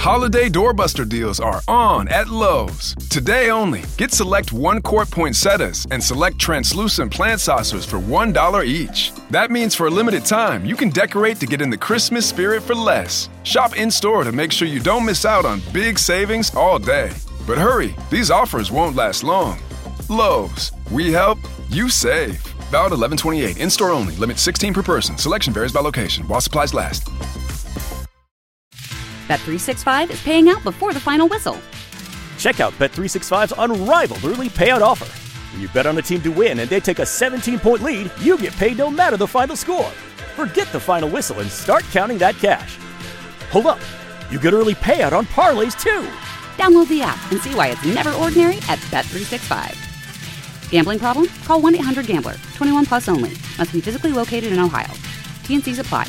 Holiday doorbuster deals are on at Lowe's. Today only, get select 1-quart poinsettias and select translucent plant saucers for $1 each. That means for a limited time, you can decorate to get in the Christmas spirit for less. Shop in-store to make sure you don't miss out on big savings all day. But hurry, these offers won't last long. Lowe's, we help, you save. Valid 11/28, in-store only, limit 16 per person. Selection varies by location, while supplies last. Bet365 is paying out before the final whistle. Check out Bet365's unrivaled early payout offer. When you bet on a team to win and they take a 17-point lead, you get paid no matter the final score. Forget the final whistle and start counting that cash. Hold up, you get early payout on parlays too. Download the app and see why it's never ordinary at Bet365. Gambling problem? Call 1-800-GAMBLER. 21 plus only. Must be physically located in Ohio. T&Cs apply.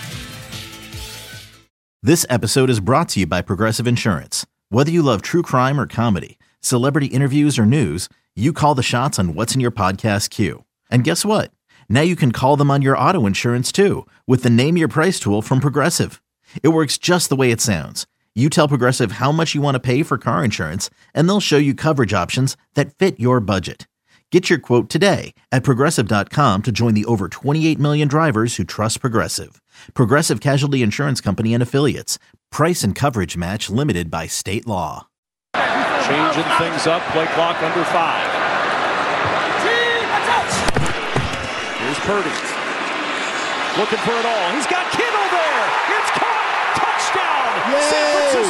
This episode is brought to you by Progressive Insurance. Whether you love true crime or comedy, celebrity interviews or news, you call the shots on what's in your podcast queue. And guess what? Now you can call them on your auto insurance too with the Name Your Price tool from Progressive. It works just the way it sounds. You tell Progressive how much you want to pay for car insurance, and they'll show you coverage options that fit your budget. Get your quote today at Progressive.com to join the over 28 million drivers who trust Progressive. Progressive Casualty Insurance Company and Affiliates. Price and coverage match limited by state law. Changing things up, play clock under 5. Here's Purdy. Looking for it all. He's got Kittle there. It's caught. Touchdown, San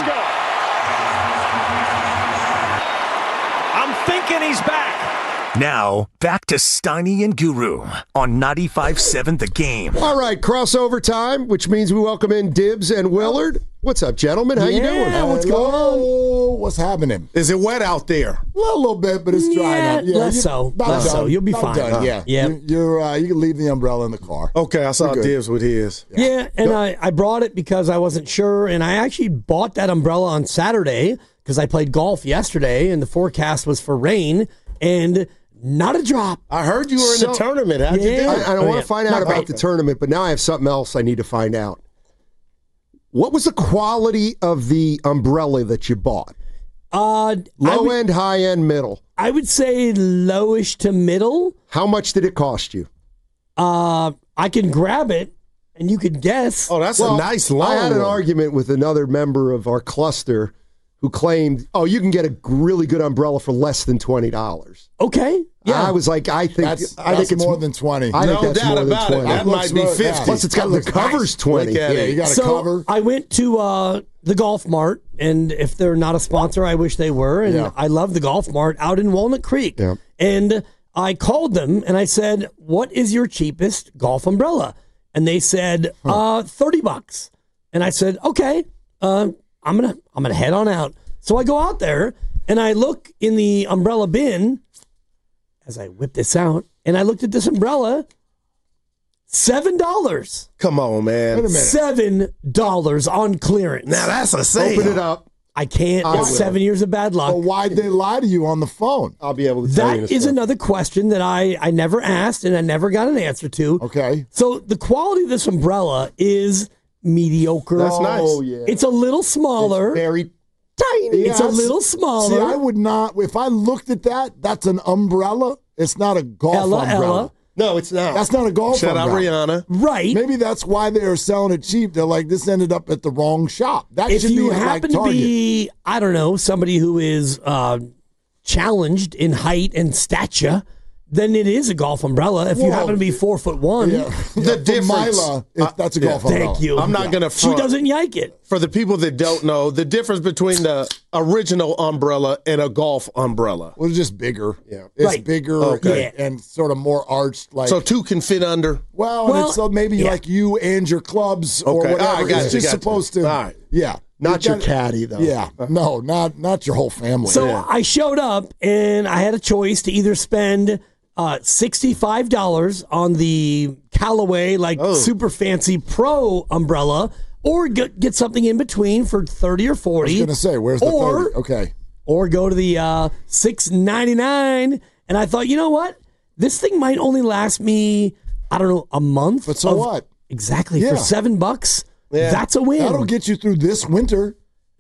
Francisco. I'm thinking he's back. Now, back to Steiny and Guru on 95.7 The Game. All right, crossover time, which means we welcome in Dibbs and Willard. What's up, gentlemen? How you doing? What's going on? What's happening? Is it wet out there? A little bit, but it's dry now. Yeah, less so. You'll be fine. Yeah. You can leave the umbrella in the car. Okay, I saw Dibbs with his. Yeah, and I brought it because I wasn't sure, and I actually bought that umbrella on Saturday because I played golf yesterday, and the forecast was for rain, and not a drop. I heard you were in the tournament. How'd you do? I want to find out about the tournament, but now I have something else I need to find out. What was the quality of the umbrella that you bought? Low end, high end, middle? I would say lowish to middle. How much did it cost you? I can grab it, and you could guess. Oh, that's a nice long I had an one. argument with another member of our cluster who claimed, you can get a really good umbrella for less than $20. Okay. Yeah. I was like, I think That's it's more than 20. I think No that's doubt more about than it. 20. That might be 50. Plus, it's got the covers 20. Look at it. You got a So cover. I went to the Golf Mart, and if they're not a sponsor, I wish they were. And I love the Golf Mart out in Walnut Creek. Yeah. And I called them and I said, "What is your cheapest golf umbrella?" And they said, $30. And I said, "Okay, I'm gonna head on out." So I go out there and I look in the umbrella bin as I whip this out, and I looked at this umbrella. $7. Come on, man. Wait a minute. $7 on clearance. Now that's a sale. Open it up. I can't. It's 7 years of bad luck. But why'd they lie to you on the phone? I'll be able to tell you. That is another question that I never asked and I never got an answer to. Okay. So the quality of this umbrella is mediocre. That's nice. Oh, yeah. It's a little smaller. It's very tiny. It's a little smaller. See, I would not. If I looked at that, that's an umbrella. It's not a golf umbrella. No, it's not. That's not a golf Shout out umbrella. Rihanna. Right. Maybe that's why they are selling it cheap. They're like, this ended up at the wrong shop. That If should you be happen like to Target. be, I don't know, somebody who is challenged in height and stature, then it is a golf umbrella. If you Well, happen to be 4'1", The difference. Mila, if that's a golf umbrella. thank you. I'm not going to She front. doesn't yike it. For the people that don't know, the difference between the original umbrella and a golf umbrella. Well, it's just bigger. Yeah. It's Right. bigger Okay. and sort of more arched. Like So two can fit under. and it's maybe yeah. like you and your clubs or Okay. whatever. I got It's you, just got you. supposed to. All right. Yeah. Not You your gotta- caddy, though. Yeah. No, not your whole family. So I showed up and I had a choice to either spend $65 on the Callaway super fancy pro umbrella, or get something in between for 30 or 40. I was going to say, where's the 30? Okay. Or go to the $6.99. And I thought, you know what? This thing might only last me, I don't know, a month. But so what? Exactly. Yeah. For $7, Yeah. that's a win. That'll get you through this winter.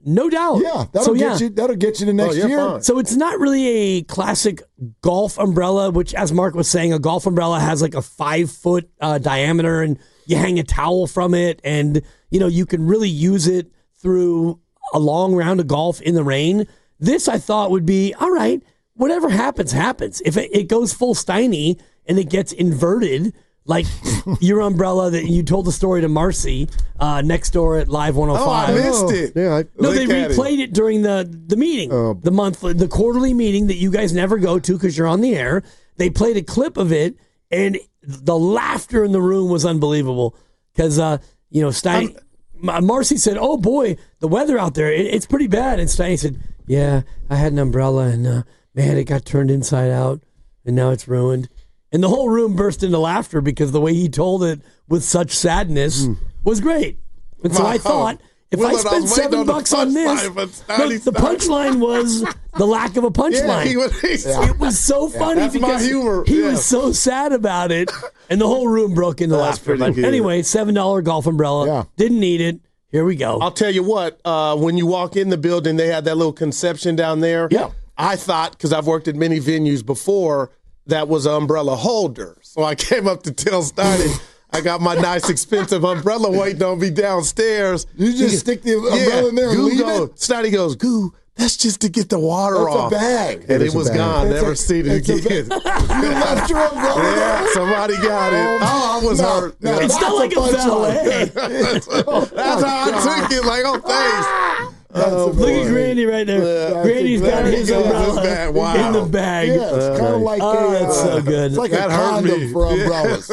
No doubt. Yeah, that'll get you to next year. Fine. So it's not really a classic golf umbrella, which, as Mark was saying, a golf umbrella has like a 5-foot diameter, and you hang a towel from it, and you can really use it through a long round of golf in the rain. This I thought would be all right. Whatever happens, happens. If it goes full Steiny and it gets inverted, like your umbrella that you told the story to Marcy next door at Live 105. Oh, I missed it. Yeah, They replayed it during the meeting, the quarterly meeting that you guys never go to because you're on the air. They played a clip of it, and the laughter in the room was unbelievable because Steiny. Marcy said, "Oh boy, the weather out there, it's pretty bad." And Steiny said, "Yeah, I had an umbrella, and man, it got turned inside out, and now it's ruined." And the whole room burst into laughter because the way he told it with such sadness was great. And so I thought, if I spend $7 on this, the punchline was the lack of a punchline. It was so funny because he was so sad about it, and the whole room broke into laughter. But anyway, $7 golf umbrella. Yeah. Didn't need it. Here we go. I'll tell you what, when you walk in the building, they had that little conception down there. Yeah. I thought, because I've worked at many venues before, that was an umbrella holder. So I came up to tell Steiny, I got my nice expensive umbrella waiting on me downstairs. You just stick the umbrella in there and leave it? Steiny goes, Goo, that's just to get the water off. That's a bag. And it was gone. Never seen it again. You left your umbrella there? Yeah, somebody got it. I was hurt. No, it's not like a valet. That's how I took it. Like, thanks. Look at Grandy right there. Grandy's got his umbrella in the bag. Yeah, it's kind of like that's so good. It's like a condom for umbrellas.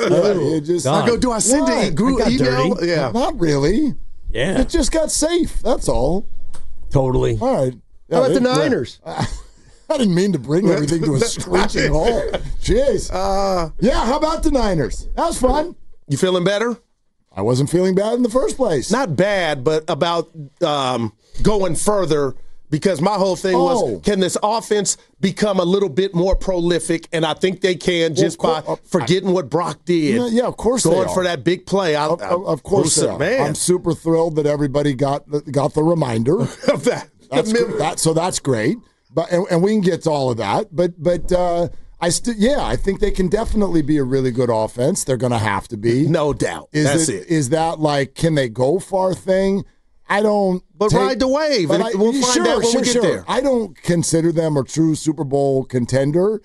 I go, do I send an email? Dirty. Yeah. Not really. Yeah. It just got safe. That's all. Totally. All right. How about the Niners? I didn't mean to bring everything to a screeching halt. Jeez. Yeah, how about the Niners? That was fun. You feeling better? I wasn't feeling bad in the first place. Not bad, but about going further, because my whole thing was, can this offense become a little bit more prolific? And I think they can just by forgetting what Brock did. Yeah, of course they are. Going for that big play. Of course they are. Man. I'm super thrilled that everybody got the reminder of that. So that's great. But and we can get to all of that. But I think they can definitely be a really good offense. They're going to have to be. No doubt. That's it. Is that like, can they go far thing? I don't. But ride the wave. We'll find out when we get there. I don't consider them a true Super Bowl contender.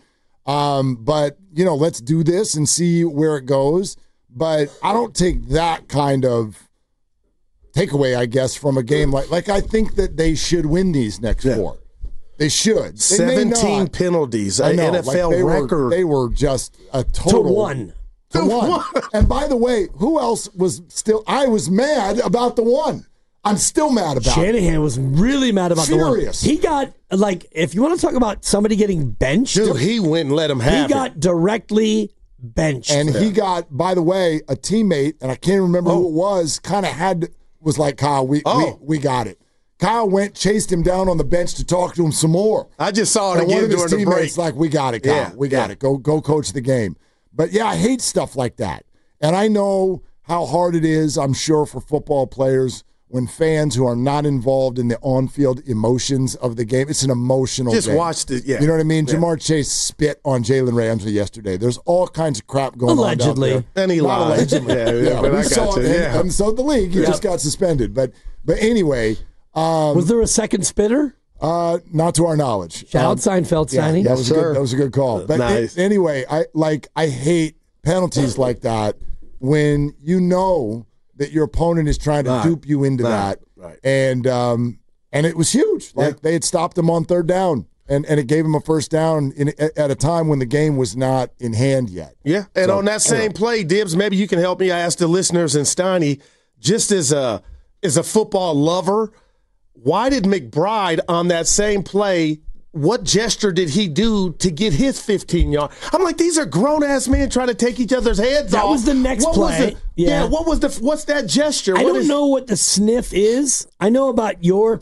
But, let's do this and see where it goes. But I don't take that kind of takeaway, I guess, from a game like I think that they should win these next four. They should. 17 penalties, an NFL record. They were just a total. To one. And by the way, who else was still? I was mad about the one. I'm still mad about Shanahan was really mad about Furious. the one. He got, if you want to talk about somebody getting benched. Dude, he went and let him have it. He got directly benched. And he got, by the way, a teammate, and I can't remember who it was, was like, Kyle, we got it. Kyle chased him down on the bench to talk to him some more. I just saw it again during the break. Like, we got it, Kyle. We got it. Go coach the game. But, yeah, I hate stuff like that. And I know how hard it is, I'm sure, for football players when fans who are not involved in the on-field emotions of the game. It's an emotional game. Just watched it, yeah. You know what I mean? Yeah. Jamar Chase spit on Jalen Ramsey yesterday. There's all kinds of crap going on out there. And he lied. Allegedly. But I got you. And so the league, he just got suspended. But anyway. Was there a second spitter? Not to our knowledge. Shout out Seinfeld, Steiny. That was a good call. But nice. Anyway, I hate penalties like that when you know that your opponent is trying to dupe you into that. Right. And it was huge. They had stopped him on third down. And it gave him a first down at a time when the game was not in hand yet. Yeah, and on that same play, Dibs, maybe you can help me. I asked the listeners and Steiny, just as a football lover, why did McBride on that same play, what gesture did he do to get his 15-yard? I'm like, these are grown-ass men trying to take each other's heads off. That was the next play. What's that gesture? I don't know what the sniff is. I know about your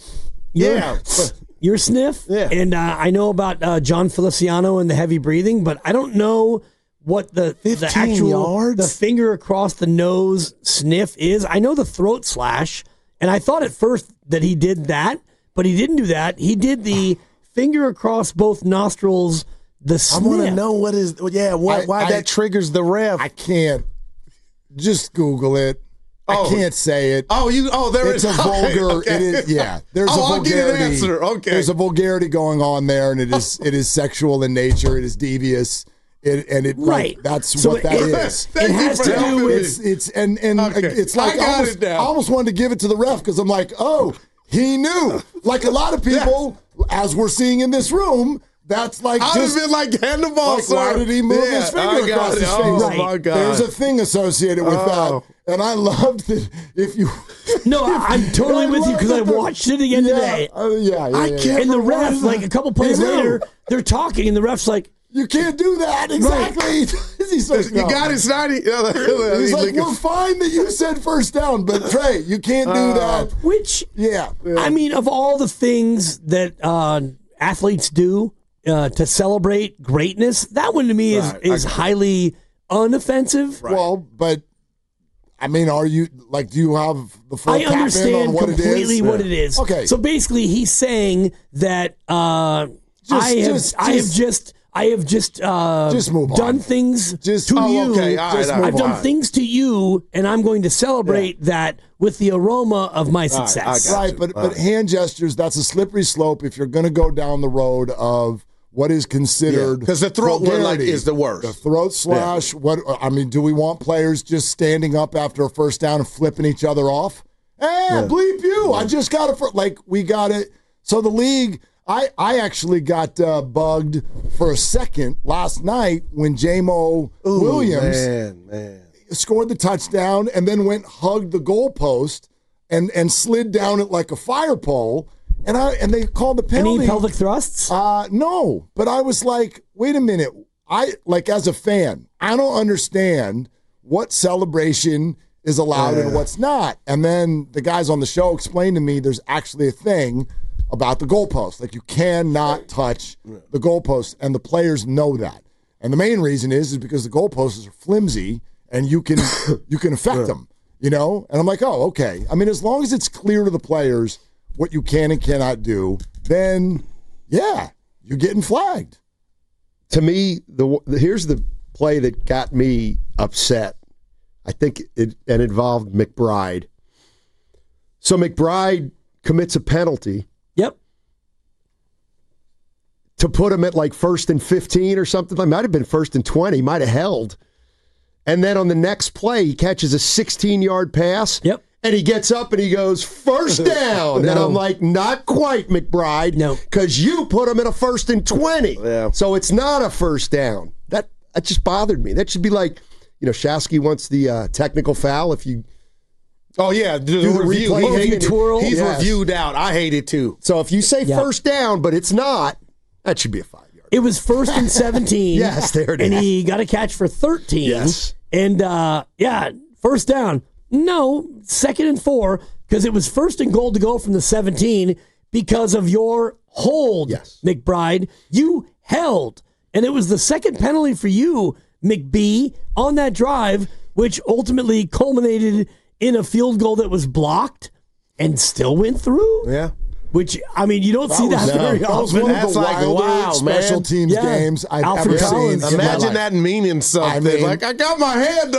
sniff, and I know about John Feliciano and the heavy breathing, but I don't know what the actual the finger across the nose sniff is. I know the throat slash, and I thought at first that he did that, but he didn't do that. He did the finger across both nostrils, the sniff. I want to know why that triggers the ref. I can't. Just Google it. I can't say it. It's a vulgar. Okay. It is. Yeah, there's a vulgarity. I'll get an answer. Okay, there's a vulgarity going on there, and it is sexual in nature. It is devious. That's what that is. It has to do with it's like I almost wanted to give it to the ref because I'm like, oh, he knew. Like a lot of people, as we're seeing in this room. That's like I would have been like hand the ball, like, sir. Why did he move his finger across his face? My God. There's a thing associated with that. And I loved that if you... No, I'm totally with you because I watched it again today. I can't. And the ref, like a couple plays later, they're talking and the ref's like, you can't do that. Exactly. He's like, you got it, Snidey. He's like, we're fine that you said first down, but Trey, you can't do that. Which, I mean, of all the things that athletes do to celebrate greatness, that one to me is highly unoffensive. Right. Well, but I mean, are you like? Do you have the full? I understand what completely it is? what it is. Okay. So basically, he's saying that I have just move on. done things to you. Okay. I've done things to you, and I'm going to celebrate that with the aroma of my success. Right, but hand gestures, that's a slippery slope if you're going to go down the road of what is considered because the throat one is the worst. The throat slash. What I mean, do we want players just standing up after a first down and flipping each other off? Bleep you! I just got it. We got it. So the league. I actually got bugged for a second last night when J-Mo Williams scored the touchdown and then hugged the goalpost and slid down it like a fire pole. And they called the penalty. Any pelvic thrusts? No, but I was like, wait a minute. As a fan, I don't understand what celebration is allowed and what's not. And then the guys on the show explained to me there's actually a thing about the goalpost. Like, you cannot touch the goalpost, and the players know that. And the main reason is because the goalposts are flimsy, and you can affect them, And I'm like, oh, okay. I mean, as long as it's clear to the players what you can and cannot do, then, you're getting flagged. To me, here's the play that got me upset. I think it involved McBride. So McBride commits a penalty. Yep. To put him at like 1st and 15 or something. It might have been 1st and 20. Might have held. And then on the next play, he catches a 16-yard pass. Yep. And he gets up and he goes, first down. And I'm like, not quite, McBride. No. Because you put him in a 1st and 20. Yeah. So it's not a first down. That just bothered me. That should be like, Shasky wants the technical foul if you... Oh, yeah. Do the review. He's reviewed out. I hate it, too. So if you say first down, but it's not, that should be a 5-yard. It was 1st and 17. Yes, there it is. And he got a catch for 13. Yes. And, first down. No, 2nd and 4, because it was 1st and goal to go from the 17 because of your hold, McBride. You held. And it was the second penalty for you, McBee, on that drive, which ultimately culminated in a field goal that was blocked and still went through. Yeah. Which, I mean, you don't see that very often. That was one of the wilder special teams games I've ever seen. Imagine that meaning something. I got my hand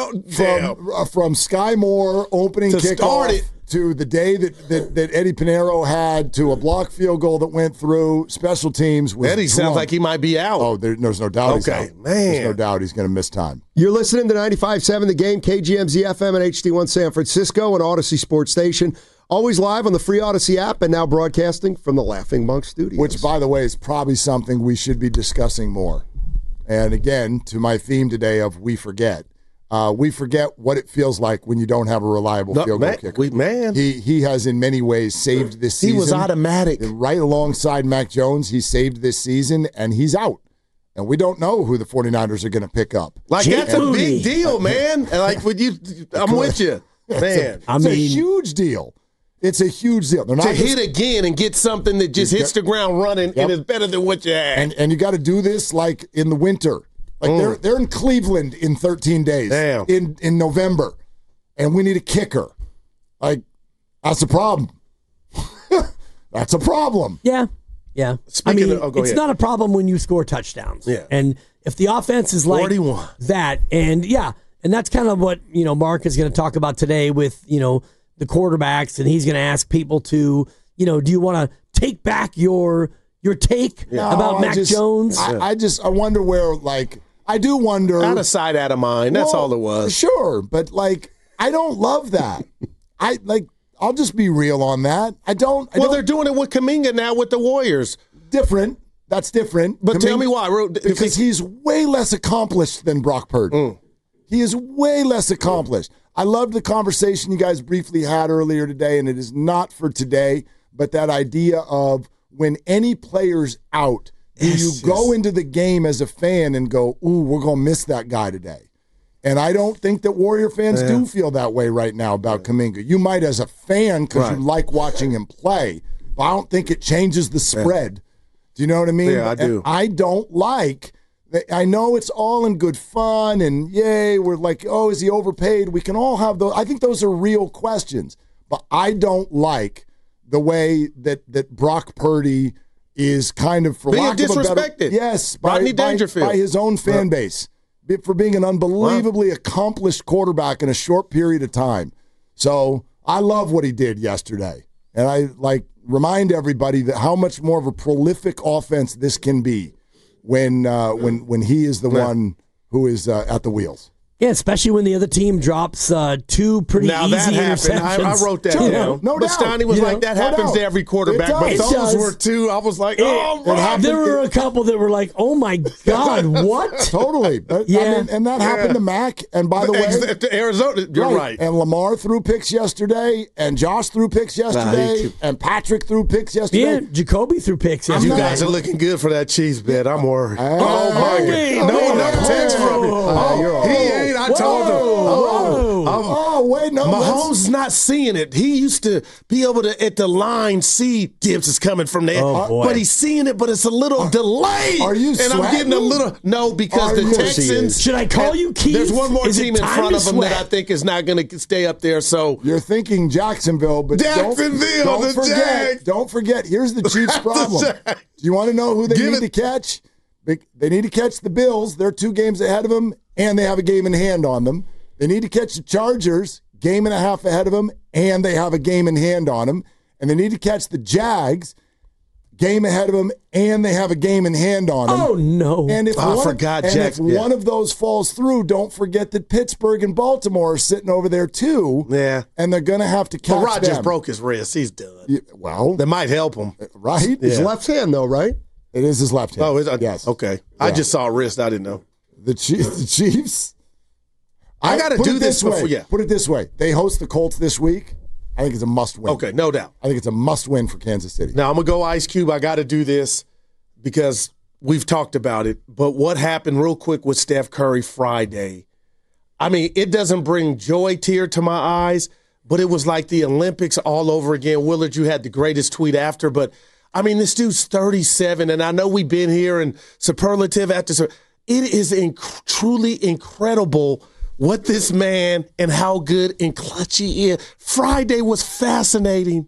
from Sky Moore opening kickoff to the day that Eddie Pinheiro had to a block field goal that went through. Special teams was Eddie sounds like he might be out. Oh, there's no doubt he's out. Man. There's no doubt he's going to miss time. You're listening to 95.7 The Game, KGMZ FM and HD1 San Francisco and Odyssey Sports Station. Always live on the free Odyssey app and now broadcasting from the Laughing Monk Studios. Which, by the way, is probably something we should be discussing more. And again, to my theme today of we forget. We forget what it feels like when you don't have a reliable field goal kicker. He has in many ways saved this season. He was automatic. Right alongside Mac Jones, he saved this season, and he's out. And we don't know who the 49ers are going to pick up. That's a big deal, man. I'm with you. Man. It's a huge deal. It's a huge deal. They're not to hit again and get something that just hits the ground running and is better than what you had. And you got to do this like in the winter. Like they're in Cleveland in 13 days. Damn. In November. And we need a kicker. Like, that's the problem. That's a problem. Yeah. Speaking of, it's not a problem when you score touchdowns. Yeah. And if the offense is like 41. that, and that's kind of what, Mark is going to talk about today with, the quarterbacks, and he's going to ask people to, do you want to take back your take about Mac Jones? I wonder where, I do wonder. Out of sight, out of mind. That's all it was. Sure, but I don't love that. I'll just be real on that. They're doing it with Kuminga now with the Warriors. Different. That's different. But tell me why. Because he's way less accomplished than Brock Purdy. He is way less accomplished. I loved the conversation you guys briefly had earlier today, and it is not for today, but that idea of when any player's out, do you go into the game as a fan and go, ooh, we're going to miss that guy today? And I don't think that Warrior fans do feel that way right now about Kuminga. You might as a fan because you like watching him play, but I don't think it changes the spread. Do you know what I mean? Yeah, I do. And I don't like – I know it's all in good fun and, yay, we're like, oh, is he overpaid? We can all have those. I think those are real questions. But I don't like the way that Brock Purdy is kind of, for lack of a better – yes, by his own fan base. For being an unbelievably accomplished quarterback in a short period of time. So I love what he did yesterday. And I remind everybody that how much more of a prolific offense this can be when he is the one who is at the wheels. Yeah, especially when the other team drops two pretty easy interceptions. I wrote that down. No but doubt. Steiny was that happens to every quarterback. But those were two. I was like, there were a couple that were like, oh my God, what? Totally. And that happened to Mac. And by the way, to Arizona, you're right. And Lamar threw picks yesterday, and Josh threw picks yesterday, and Patrick threw picks yesterday. Yeah, Jacoby threw picks yesterday. You guys are looking good for that Chiefs bet. I'm worried. My God. No text from me. He ain't. I told him. Wait, no. Mahomes is not seeing it. He used to be able to, at the line, see Gibbs is coming from there. But he's seeing it, but it's a little delayed. Are you sweating? And I'm getting a little, no, because the Texans. Should I call you Keith? There's one more team in front of them that I think is not going to stay up there. So you're thinking Jacksonville, but don't forget, here's the Chiefs' problem. Do you want to know who they need to catch? They need to catch the Bills. They're 2 games ahead of them, and they have a game in hand on them. They need to catch the Chargers, game and a half ahead of them, and they have a game in hand on them. And they need to catch the Jags, game ahead of them, and they have a game in hand on them. Oh, no. And if one of those falls through, don't forget that Pittsburgh and Baltimore are sitting over there too. Yeah. And they're going to have to catch them. But Rodgers broke his wrist. He's done. Yeah, well. That might help him. Right? His left hand, though, right? It is his left hand. Oh, is it? Yes. Okay. Yeah. I just saw a wrist. I didn't know. The Chiefs. I got to do this before. Yeah. Put it this way. They host the Colts this week. I think it's a must-win. Okay, no doubt. I think it's a must-win for Kansas City. Now, I'm going to go Ice Cube. I got to do this because we've talked about it. But what happened real quick with Steph Curry Friday, I mean, it doesn't bring tear to my eyes, but it was like the Olympics all over again. Willard, you had the greatest tweet after. But, I mean, this dude's 37, and I know we've been here and superlative after. It is truly incredible what this man and how good and clutch he is. Friday was fascinating.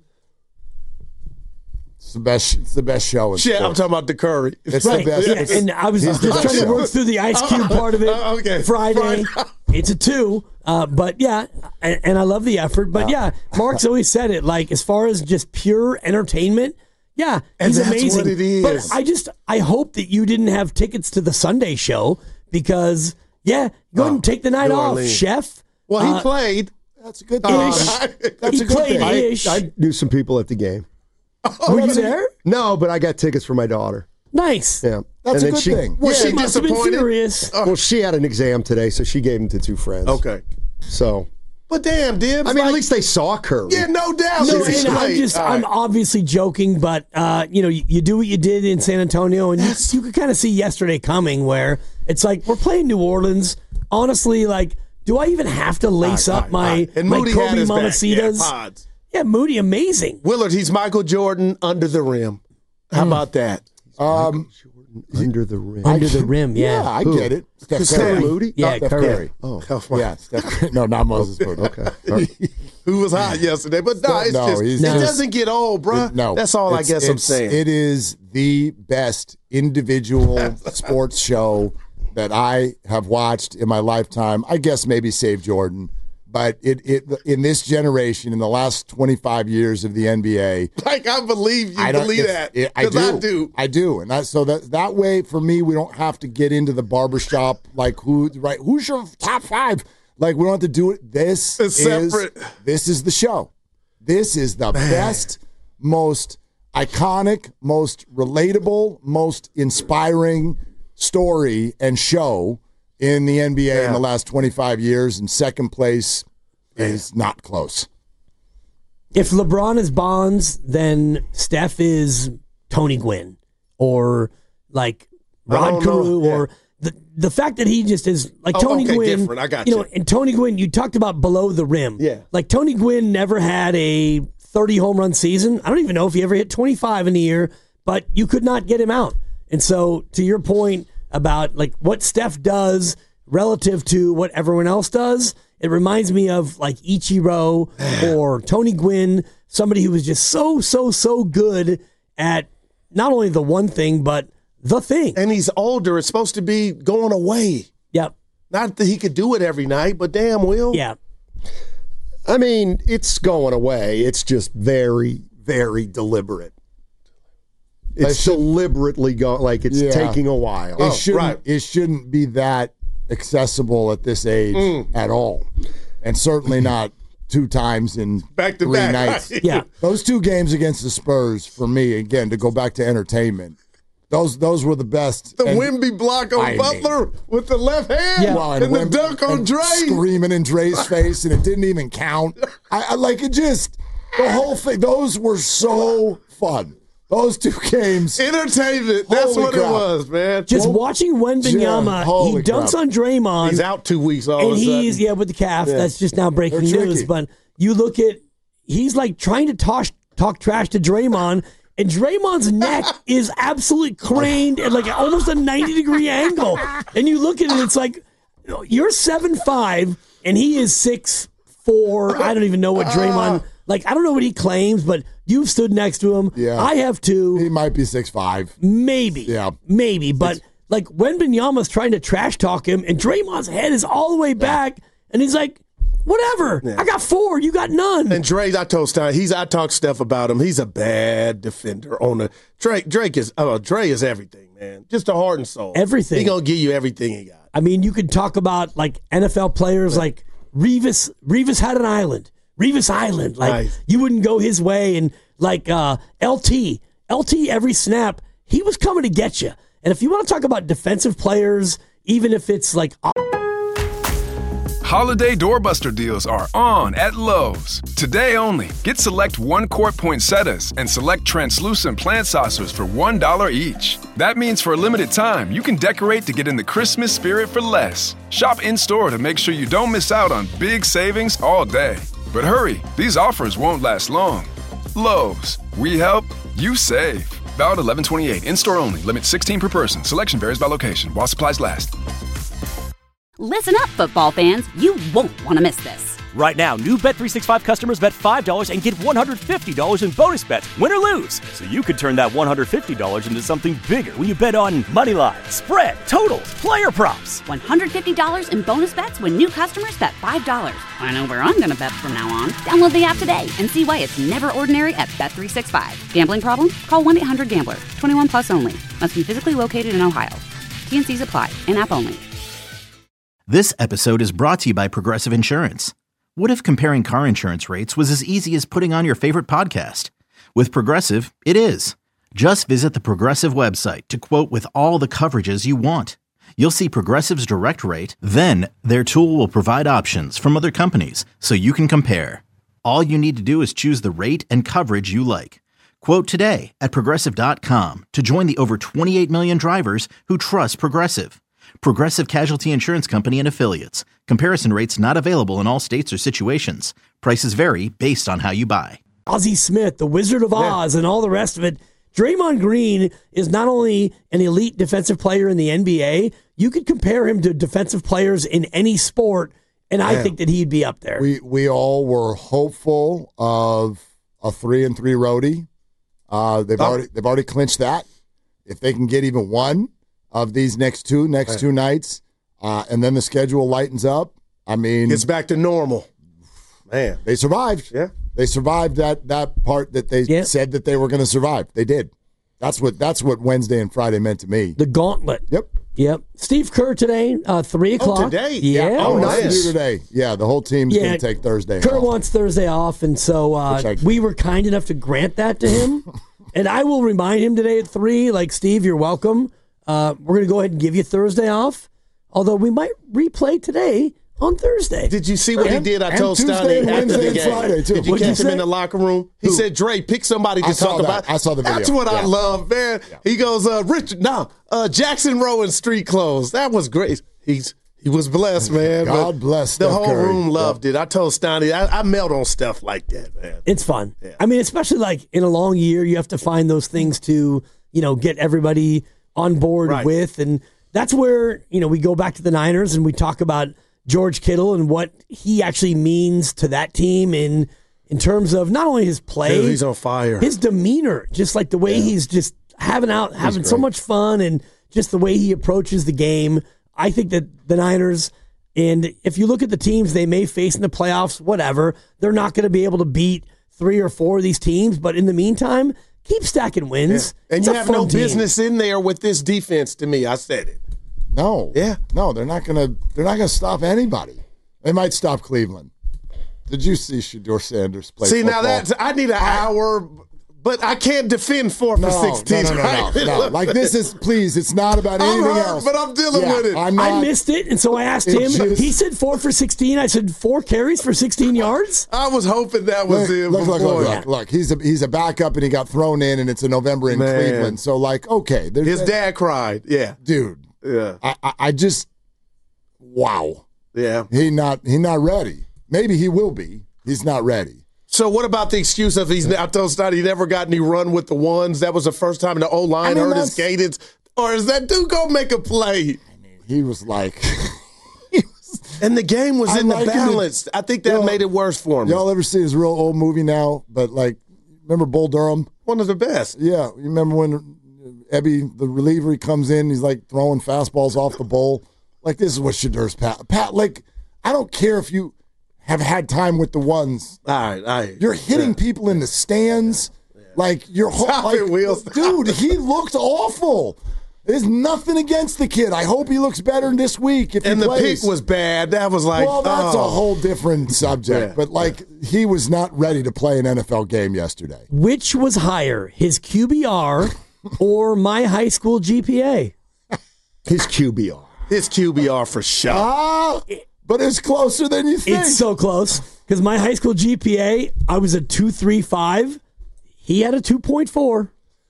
It's the best show in sports. I'm talking about the Curry. It's the best. Yeah, and I was just trying to work through the Ice Cube part of it. Okay. Friday. It's a 2. But, yeah, and I love the effort. But, yeah, Mark's always said it, like, as far as just pure entertainment, yeah, he's amazing. What it is. But I hope that you didn't have tickets to the Sunday show because, go ahead and take the night off, chef. Well, he played. That's a good thing. That's a good thing. I knew some people at the game. Were you there? No, but I got tickets for my daughter. Nice. Yeah. That's a good thing. Well, she must have been furious. Well, she had an exam today, so she gave them to 2 friends. Okay. So. But damn, Dibs. I mean, at least they saw Curry. Yeah, no doubt. No, and I'm obviously joking, but you do what you did in San Antonio, and you could kind of see yesterday coming where it's like we're playing New Orleans. Honestly, like, do I even have to lace up my Kobe Mamacitas? Yeah, Moody, amazing. Willard, he's Michael Jordan under the rim. How about that? Under the rim. Under the rim, yeah. Yeah, I get it. Steph Curry. Moody? Yeah, Steph Curry. Curry. Oh, Yeah, Steph Curry. No, not Moses Moody. okay. Who was hot yesterday? But it doesn't get old, bro. That's all I guess I'm saying. It is the best individual sports show that I have watched in my lifetime. I guess maybe save Jordan. But it in this generation, in the last 25 years of the NBA, Like, I believe you believe that. Because I do. And so that way, for me, we don't have to get into the barbershop, like who's your top 5? Like, we don't have to do it. This is the show. This is the best, most iconic, most relatable, most inspiring story and show in the NBA in the last 25 years, and second place is not close. If LeBron is Bonds, then Steph is Tony Gwynn or like Rod Carew or the fact that he just is like Tony Gwynn. Different. I got you. And Tony Gwynn, you talked about below the rim. Yeah. Like Tony Gwynn never had a 30 home run season. I don't even know if he ever hit 25 in a year, but you could not get him out. And so to your point about like what Steph does relative to what everyone else does, it reminds me of like Ichiro or Tony Gwynn, somebody who was just so good at not only the one thing, but the thing. And he's older. It's supposed to be going away. Yep. Not that he could do it every night, but damn, Will. Yeah. I mean, it's going away. It's just very, very deliberate. It's deliberately going, like it's taking a while. It shouldn't be that accessible at this age at all, and certainly not 2 times in back to 3 back nights. Right? Yeah, those 2 games against the Spurs for me, again, to go back to entertainment. Those were the best. The Wemby block on Butler with the left hand, and the dunk on Dre, screaming in Dre's face, and it didn't even count. I like it. Just the whole thing. Those were so fun. Those 2 games. Entertainment. That's what it was, man. Just watching Wembanyama, he dunks on Draymond. He's out 2 weeks all of a sudden. With the calf. Yeah. That's just now breaking news. But you look at, he's like trying to talk trash to Draymond, and Draymond's neck is absolutely craned at like almost a 90-degree angle. And you look at it, it's like, you're 7'5", and he is 6'4". I don't even know what Draymond... Like, I don't know what he claims, but you've stood next to him. Yeah. I have too. He might be 6'5". Maybe. Yeah. Maybe. But, like, Wembanyama's trying to trash talk him, and Draymond's head is all the way back, and he's like, whatever. Yeah. I got 4. You got none. And Dre, I talked Steph about him. He's a bad defender. Dre is everything, man. Just a heart and soul. Everything. He going to give you everything he got. I mean, you could talk about, like, NFL players like Revis. Revis had an island. Revis Island, like you wouldn't go his way, and like LT every snap he was coming to get you. And if you want to talk about defensive players, even if it's like Holiday doorbuster deals are on at Lowe's. Today only, get select 1-quart poinsettias and select translucent plant saucers for $1 each. That means for a limited time, you can decorate to get in the Christmas spirit for less. Shop in-store to make sure you don't miss out on big savings all day. But hurry, these offers won't last long. Lowe's, we help, you save. Valid 11/28, in-store only, limit 16 per person. Selection varies by location, while supplies last. Listen up, football fans. You won't want to miss this. Right now, new Bet365 customers bet $5 and get $150 in bonus bets, win or lose. So you could turn that $150 into something bigger when you bet on moneyline, spread, totals, player props. $150 in bonus bets when new customers bet $5. I know where I'm going to bet from now on. Download the app today and see why it's never ordinary at Bet365. Gambling problem? Call 1-800-GAMBLER. 21 plus only. Must be physically located in Ohio. T&Cs apply. In-app only. This episode is brought to you by Progressive Insurance. What if comparing car insurance rates was as easy as putting on your favorite podcast? With Progressive, it is. Just visit the Progressive website to quote with all the coverages you want. You'll see Progressive's direct rate, then their tool will provide options from other companies so you can compare. All you need to do is choose the rate and coverage you like. Quote today at Progressive.com to join the over 28 million drivers who trust Progressive. Progressive Casualty Insurance Company and Affiliates. Comparison rates not available in all states or situations. Prices vary based on how you buy. Ozzie Smith, the Wizard of Oz, and all the rest of it, Draymond Green is not only an elite defensive player in the NBA, you could compare him to defensive players in any sport, and I think that he'd be up there. We all were hopeful of a 3-3 roadie. They've already clinched that. If they can get even one of these next two nights, and then the schedule lightens up, I mean, it's back to normal. Man, they survived. Yeah, they survived that part that they said that they were going to survive. They did. That's what Wednesday and Friday meant to me. The gauntlet. Yep. Steve Kerr today, 3 o'clock. Oh, today? Yeah. Oh, nice. Today. Yeah, the whole team's going to take Thursday Kerr off. wants Thursday off, and so we were kind enough to grant that to him. And I will remind him today at 3, like, Steve, you're welcome. We're going to go ahead and give you Thursday off, although we might replay today on Thursday. Did you see what he did? I told Stoney after the game. Friday, too. Did you catch him in the locker room? He said, Dre, pick somebody to talk about. I saw the video. That's what I love, man. Yeah. He goes, Jackson Rowan street clothes. That was great. He was blessed, man. God bless the Steph whole Curry. room loved it. I told Stoney, I melt on stuff like that, man. It's fun. Yeah. I mean, especially like in a long year, you have to find those things to, get everybody on board with. And that's where, we go back to the Niners and we talk about George Kittle and what he actually means to that team in terms of not only his play, he's on fire, his demeanor, just like the way he's just having so much fun, and just the way he approaches the game. I think that the Niners, and if you look at the teams they may face in the playoffs, whatever, they're not going to be able to beat 3 or 4 of these teams. But in the meantime, keep stacking wins. Yeah. And it's you have no business in there with this defense. To me, I said it. No. Yeah. No, they're not gonna stop anybody. They might stop Cleveland. Did you see Shedeur Sanders play football? I need an hour, but I can't defend 4 for 16. No. Like this is, please, it's not about anything else. But I'm dealing with it. I missed it, and so I asked him. He said 4 for 16. I said 4 carries for 16 yards. I was hoping that was him. Look. He's a backup, and he got thrown in, and it's in November in Cleveland. So, okay. His dad cried. Yeah. Dude. Yeah. I just, wow. Yeah. He not ready. Maybe he will be. He's not ready. So what about the excuse of I told Stoney he never got any run with the ones? That was the first time the O-line hurt his cadence. Or is that dude going to make a play? I mean, he was like... and the game was in the balance. I think that made it worse for him. Y'all ever see his real old movie now? But, remember Bull Durham? One of the best. Yeah. You remember when Ebby, the reliever, he comes in, he's throwing fastballs off the bowl. This is what Shedeur's Pat, I don't care if you have had time with the ones. All right. You're hitting people in the stands. Your whole dude, he looked awful. There's nothing against the kid. I hope he looks better this week if he plays. And the pick was bad. That was well, that's a whole different subject. Yeah. But he was not ready to play an NFL game yesterday. Which was higher, his QBR or my high school GPA? His QBR. His QBR for sure. But it's closer than you think. It's so close. Because my high school GPA, I was a 2.35. He had a 2.4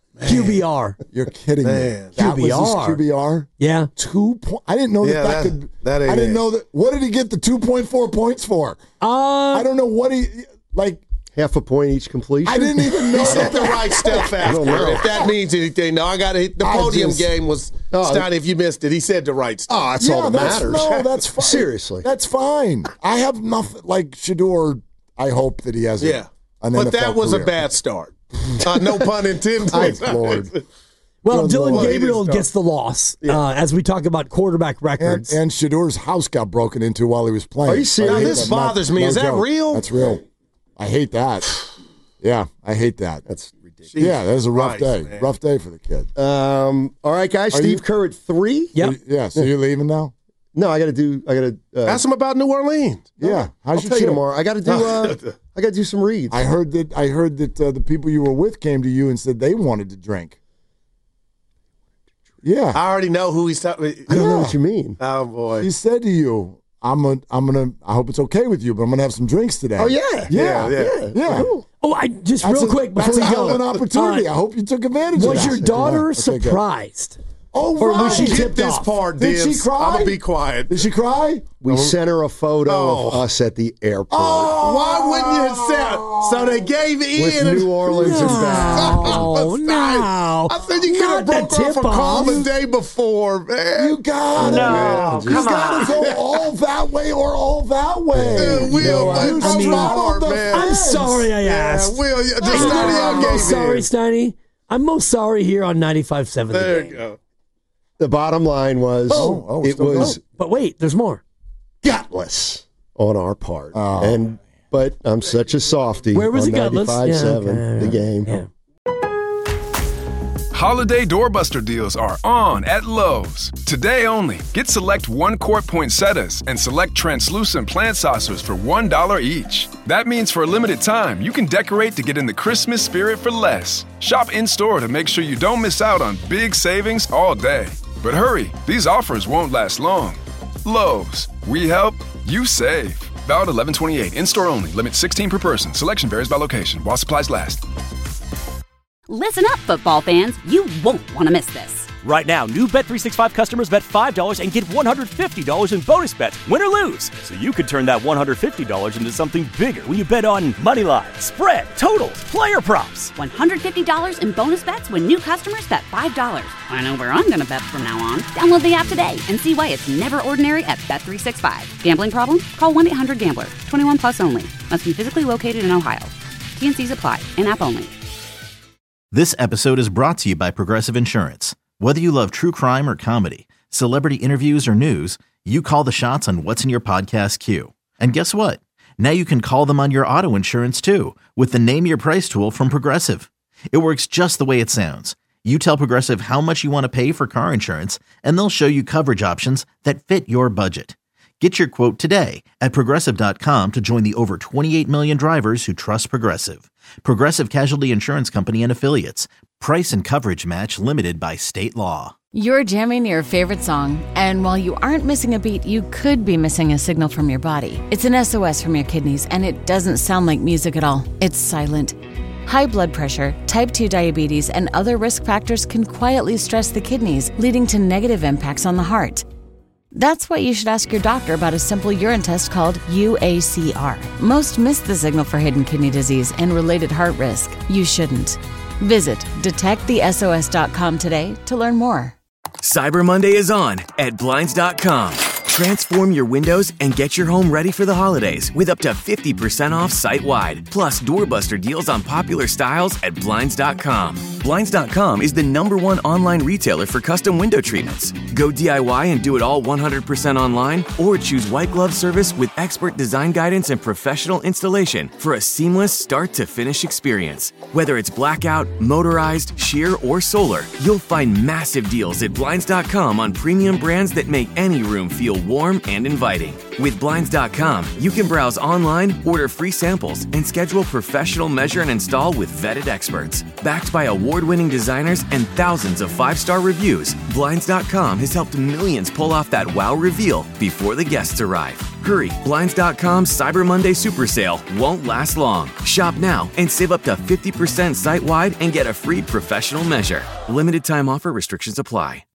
QBR. You're kidding me. That was his QBR? Yeah. 2 point. I didn't know that could. I didn't know that. What did he get the 2.4 points for? I don't know what he half a point each completion. I didn't even know. He said the right stuff after. If that means anything. No, I got to hit. The podium game was, Stoney, if you missed it, he said the right stuff. Oh, that's all that matters. No, that's fine. Seriously. That's fine. I have nothing. Shedeur, I hope that he has an NFL that was career. a bad start. No pun intended. Lord. Well, Dylan Gabriel gets the loss as we talk about quarterback records. And Shedeur's house got broken into while he was playing. Are you serious? This bothers me. Is that real? That's real. I hate that. Yeah, I hate that. That's ridiculous. Yeah, that was a rough day. Man. Rough day for the kid. All right, guys. Steve Kerr at 3. Yep. Yeah, so you're leaving now? No, I got to ask him about New Orleans. Yeah. I'll tell you tomorrow. I got to do some reads. I heard that the people you were with came to you and said they wanted to drink. Yeah. I already know who he's talking. I don't know what you mean. Oh boy. He said to you, I hope it's okay with you, but I'm gonna have some drinks today. Oh yeah. Yeah. Cool. Oh, I just real quick before that's we a hell go. of an opportunity. I hope you took advantage of that. Was your daughter surprised? Oh, Or right. was she Get tipped this off? part, Did Dibs. she cry? I'm going to be quiet. Did she cry? We sent her a photo of us at the airport Why wouldn't you have said? So they gave in. with New Orleans and back. Oh, no. I said you could have Not broke the off a tip-off. call the day before, man. You got it. No, You come got to go all that way or all that way. Yeah, Will, but You I'm straddled the man. I'm fence. sorry I asked. Yeah, Will, just I'm Steiny, I gave sorry, in. Steiny. I'm most sorry here on 95.7. There you go. The bottom line was we're it still was But wait, there's more. gutless on our part. Oh. But I'm such a softie. Where was on it gutless? 95.7, the game. Yeah. Holiday doorbuster deals are on at Lowe's. Today only, get select 1-quart poinsettias and select translucent plant saucers for $1 each. That means for a limited time, you can decorate to get in the Christmas spirit for less. Shop in-store to make sure you don't miss out on big savings all day. But hurry, these offers won't last long. Lowe's, we help, you save. Valid 11/28, in-store only, limit 16 per person. Selection varies by location, while supplies last. Listen up, football fans. You won't want to miss this. Right now, new Bet365 customers bet $5 and get $150 in bonus bets, win or lose. So you could turn that $150 into something bigger when you bet on moneyline, spread, totals, player props. $150 in bonus bets when new customers bet $5. I know where I'm going to bet from now on. Download the app today and see why it's never ordinary at Bet365. Gambling problem? Call 1-800-GAMBLER. 21 plus only. Must be physically located in Ohio. T&Cs apply. In-app only. This episode is brought to you by Progressive Insurance. Whether you love true crime or comedy, celebrity interviews or news, you call the shots on what's in your podcast queue. And guess what? Now you can call them on your auto insurance too with the Name Your Price tool from Progressive. It works just the way it sounds. You tell Progressive how much you want to pay for car insurance, and they'll show you coverage options that fit your budget. Get your quote today at Progressive.com to join the over 28 million drivers who trust Progressive. Progressive Casualty Insurance Company and Affiliates. Price and coverage match limited by state law. You're jamming your favorite song, and while you aren't missing a beat, you could be missing a signal from your body. It's an SOS from your kidneys, and it doesn't sound like music at all. It's silent. High blood pressure, type 2 diabetes, and other risk factors can quietly stress the kidneys, leading to negative impacts on the heart. That's why you should ask your doctor about a simple urine test called UACR. Most miss the signal for hidden kidney disease and related heart risk. You shouldn't. Visit detectthesos.com today to learn more. Cyber Monday is on at Blinds.com. Transform your windows and get your home ready for the holidays with up to 50% off site-wide. Plus, doorbuster deals on popular styles at Blinds.com. Blinds.com is the #1 online retailer for custom window treatments. Go DIY and do it all 100% online, or choose white glove service with expert design guidance and professional installation for a seamless start-to-finish experience. Whether it's blackout, motorized, sheer, or solar, you'll find massive deals at Blinds.com on premium brands that make any room feel warm and inviting. With Blinds.com, you can browse online, order free samples, and schedule professional measure and install with vetted experts. Backed by award-winning designers and thousands of 5-star reviews, Blinds.com has helped millions pull off that wow reveal before the guests arrive. Hurry, Blinds.com's Cyber Monday Super Sale won't last long. Shop now and save up to 50% site-wide and get a free professional measure. Limited time offer, restrictions apply.